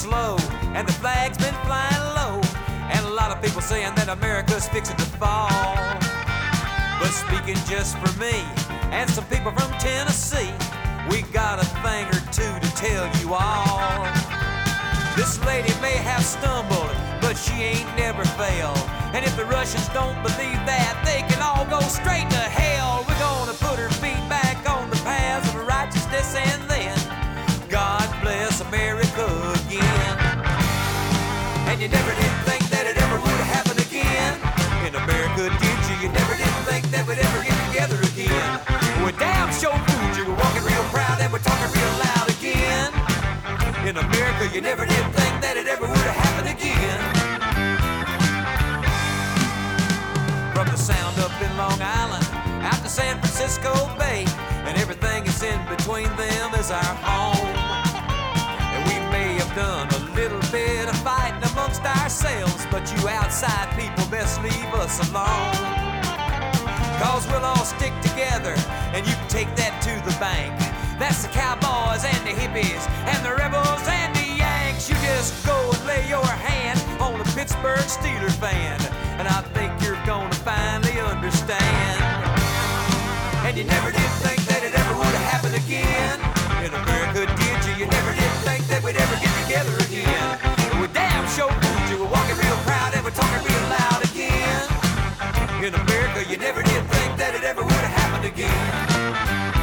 slow, and the flag's been flying low, and a lot of people saying that America's fixing to fall. But speaking just for me and some people from Tennessee, we got a thing or two to tell you all. This lady may have stumbled, but she ain't never failed. And if the Russians don't believe that, they can all go straight to hell. We're gonna put her feet back on the paths of righteousness, and then God bless America again. And you never did think that it ever would happen again in America, did you? You never did think that we'd ever get together again. We're damn sure fooled you. We're walking real proud and we're talking real loud again. In America, you never did think that it ever would have happened again. From the Sound up in Long Island out to San Francisco Bay, and everything is in between them is our home. And we may have done a little bit of fighting amongst ourselves, but you outside people best leave us alone. Cause we'll all stick together, and you can take that to the bank. That's the cowboys and the hippies and the rebels and the Yanks. You just go and lay your hand on a Pittsburgh Steelers fan, and I think you're gonna finally understand. And you never did think that it ever would have happened again in America, did you? You never did think that we'd ever get together again. We're damn sure fooled you. We're walking real proud and we're talking real loud again. In America, you never did think that it ever would have happened again.